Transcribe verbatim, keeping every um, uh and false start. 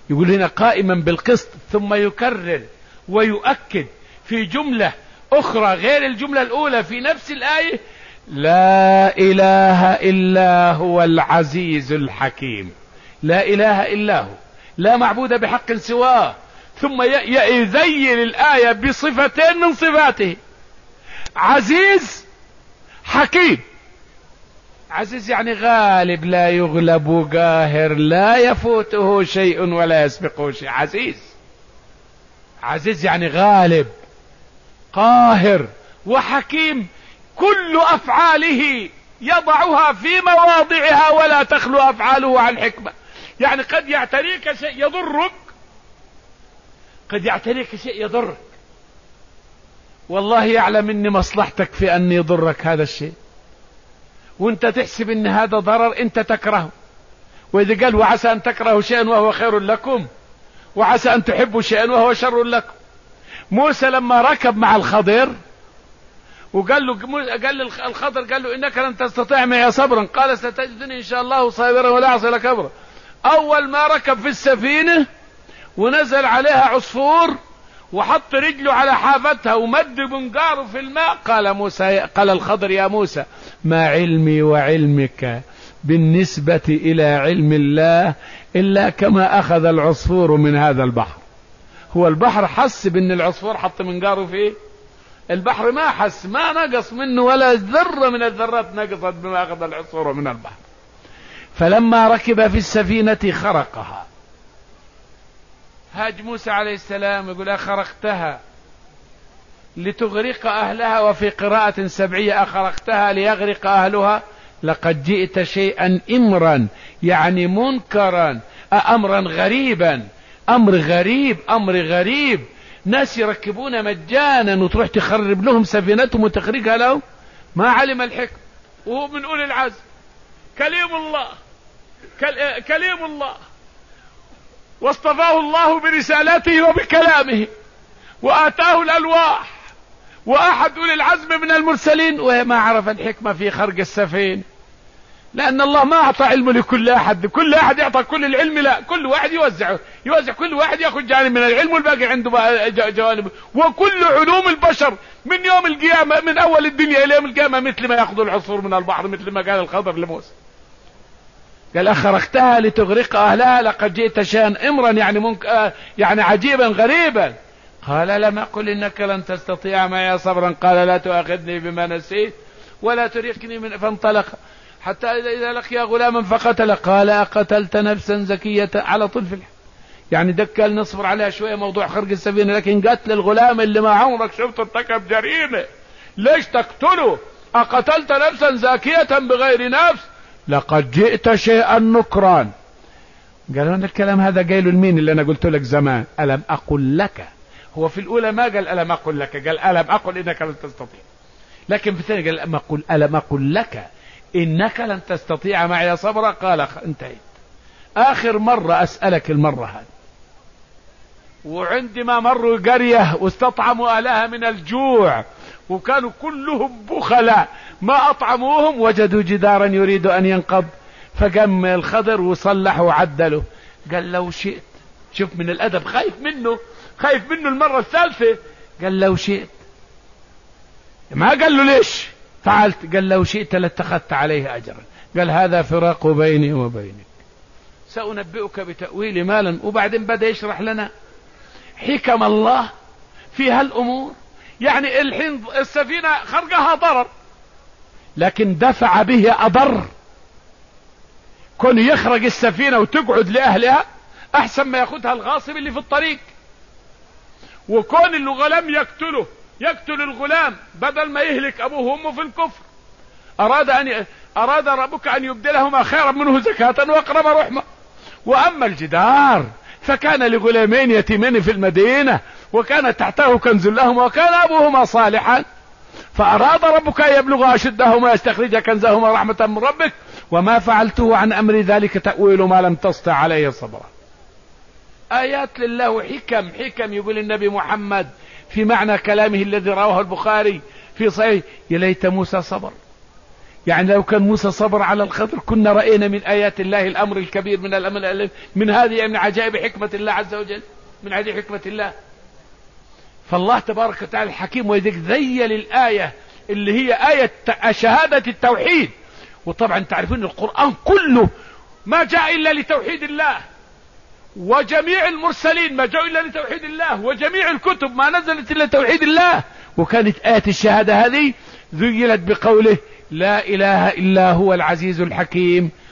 يقول هنا قائما بالقسط، ثم يكرر ويؤكد في جملة أخرى غير الجملة الأولى في نفس الآية: لا إله إلا هو العزيز الحكيم. لا إله إلا هو، لا معبود بحق سواه. ثم يذيل الآية بصفتين من صفاته: عزيز، حكيم. عزيز يعني غالب، لا يغلب، قاهر، لا يفوته شيء ولا يسبقه شيء. عزيز عزيز يعني غالب، قاهر، وحكيم. كل أفعاله يضعها في مواضعها ولا تخلو أفعاله عن حكمة. يعني قد يعتريك شيء يضرك، قد يعتريك شيء يضرك، والله يعلم ان مصلحتك في ان يضرك هذا الشيء، وانت تحسب ان هذا ضرر انت تكرهه. واذا قال وعسى ان تكرهوا شيئا وهو خير لكم، وعسى ان تحبوا شيئا وهو شر لكم. موسى لما ركب مع الخضر وقال له قال الخضر قال له انك لن تستطيع معي صبرا، قال ستجدني ان شاء الله صابرا ولا اعصي لك امرا. اول ما ركب في السفينه ونزل عليها عصفور وحط رجله على حافتها ومد بنقاره في الماء، قال موسى قال الخضر: يا موسى، ما علمي وعلمك بالنسبة إلى علم الله إلا كما أخذ العصفور من هذا البحر. هو البحر حس بأن العصفور حط منقاره فيه، البحر ما حس، ما نقص منه ولا ذرة من الذرات نقصت بما أخذ العصفور من البحر. فلما ركب في السفينة خرقها. هاج موسى عليه السلام يقول: أخرقتها لتغرق أهلها، وفي قراءة سبعية: أخرقتها ليغرق أهلها. لقد جئت شيئا إمرا، يعني منكرا، أمرا غريبا، أمر غريب، أمر غريب. ناس يركبون مجانا وتروح تخرب لهم سفينتهم وتخرجها لهم. ما علم الحكم، وهو من أولي العزم، كليم الله، كليم الله، واصطفاه الله برسالته وبكلامه، وآتاه الألواح، وأحد أولي العزم من المرسلين، وما عرف الحكمة في خرق السفينة. لأن الله ما أعطى علمه لكل أحد، كل أحد يعطى كل العلم، لا، كل واحد يوزعه، يوزع كل واحد يأخذ جانب من العلم والباقي عنده جوانب. وكل علوم البشر من يوم القيامة، من أول الدنيا إلى يوم القيامة، مثل ما يأخذ العصفور من البحر، مثل ما قال الخضر لموسى. قال: أخرقتها لتغرق أهلها لقد جئت شيئا إمرا، يعني منك آه يعني عجيبا غريبا. قال: لم أقل إنك لن تستطيع معي صبرا. قال: لا تؤاخذني بما نسيت ولا ترهقني من. فانطلق حتى إذا لقي غلاما فقتل. قال: أقتلت نفسا زكية؟ على طول في الحق. يعني دكال نصبر عليها شوية موضوع خرق السفينة، لكن قتل الغلام اللي ما عمرك شفت ارتكب جريمة، ليش تقتله؟ أقتلت نفسا زكية بغير نفس؟ لقد جئت شيئا نكرا. قالوا لنا الكلام هذا قايله لمين؟ اللي انا قلت لك زمان: ألم أقل لك. هو في الأولى ما قال ألم أقل لك، قال ألم أقل إنك لن تستطيع. لكن في الثاني قال ألم أقل, ألم أقل لك إنك لن تستطيع معي صبرا. قال: انتهيت، آخر مرة أسألك المرة هذه. وعندما مروا قرية واستطعموا أهلها من الجوع وكانوا كلهم بخلاء ما أطعموهم، وجدوا جدارا يريد أن ينقض، فقام الخضر وصلح وعدله. قال: لو شئت. شوف من الأدب، خايف منه، خايف منه المرة الثالثة. قال: لو شئت. ما قال له ليش فعلت، قال: لو شئت لاتخذت عليه أجرا. قال: هذا فراق بيني وبينك، سأنبئك بتأويل مالا. وبعدين بدأ يشرح لنا حكم الله في هالأمور. يعني الحين السفينة خرقها ضرر، لكن دفع به أضر. كون يخرق السفينة وتقعد لأهلها أحسن ما يأخذها الغاصب اللي في الطريق. وكون الغلام يقتله، يقتل الغلام بدل ما يهلك أبوه وأمه في الكفر. أراد أن أراد ربك أن يبدلهما خيرا منه زكاة وأقرب رحمة. وأما الجدار فكان لغلامين يتيمين في المدينة وكان تحته كنز لهما وكان أبوهما صالحا، فأراد ربك أن يبلغ أشدهما يستخرج كنزهما رحمة من ربك، وما فعلته عن أمر ذلك تأويل ما لم تستطع عليه صبرا. آيات لله وحكم، حكم يقول النبي محمد في معنى كلامه الذي رواه البخاري في صحيح: يا ليت موسى صبر، يعني لو كان موسى صبر على الخضر كنا رأينا من آيات الله الأمر الكبير، من الأمر من هذه من عجائب حكمة الله عز وجل، من عجائب حكمة الله. فالله تبارك وتعالى الحكيم، ويذك ذيل الآية اللي هي آية شهادة التوحيد. وطبعا تعرفون القرآن كله ما جاء إلا لتوحيد الله، وجميع المرسلين ما جاءوا إلا لتوحيد الله، وجميع الكتب ما نزلت إلا توحيد الله. وكانت آية الشهادة هذه ذيلت بقوله لا إله إلا هو العزيز الحكيم